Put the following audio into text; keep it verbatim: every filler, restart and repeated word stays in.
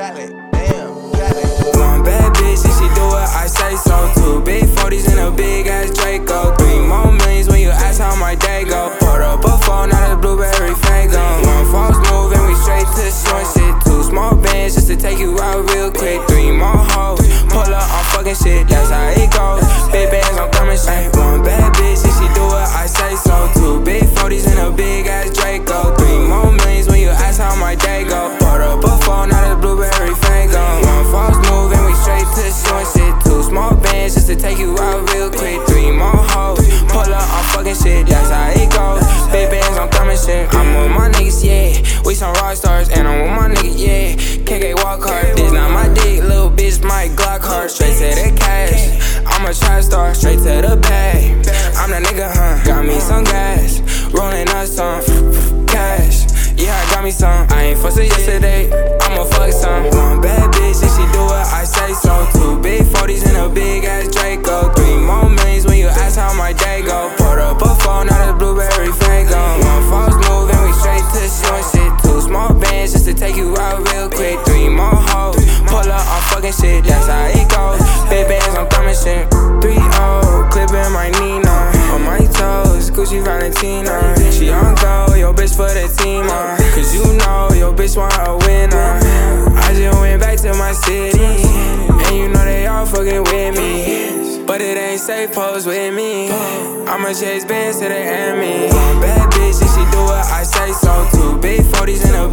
Cali, damn, Cali. One bad bitch and she do what I say so. Two big forties and a big ass Draco. Three more millions when you ask how my day go. Poured up a phone, not a blueberry Fago. One false move and we straight to short shit. Two small bands just to take you out real quick. Three more hoes, pull up on fucking shit, that's how it goes. Big bands, I'm coming straight. One bad bitch and she do what I say so. Two big forties and a big ass Draco. Three more millions when you ask how my day go. Poured up a phone, not a blueberry Fago. One false move and we straight to short shit. Two small bands just to take you out real quick. Three more hoes, pull up on fucking shit, that's how it goes. Big bands, I'm coming straight. I'm with my niggas, yeah. We some rock stars and I'm with my niggas, yeah. K K walk hard, this not my dick, little bitch, my Glock hard. Straight to the cash, I'm a trap star, straight to the bag. I'm the nigga, huh? Got me some gas, rolling up some cash. Yeah, I got me some. I ain't fussing yesterday, I'ma fuck some. One bad bitch and she do what I say so. Two big forties and a big ass Draco. Three more millions when you ask how my day go. Poured up a phone, not a blueberry Fago. One false move and we straight to short shit. Two small bands just to take you out real quick. Three more hoes, pull up on fucking shit, that's how it goes. Big bands, I'm coming shit. Three oh, clipping my Nina. On my toes, Gucci Valentina. She on go, yo bitch for the team, uh. Cause you know, your bitch want a winner. I just went back to my city, and you know they all fucking with me. But it ain't safe, pose with me. I'ma chase bands to the enemy. One bad bitch and she do what I say so. Two big forties and a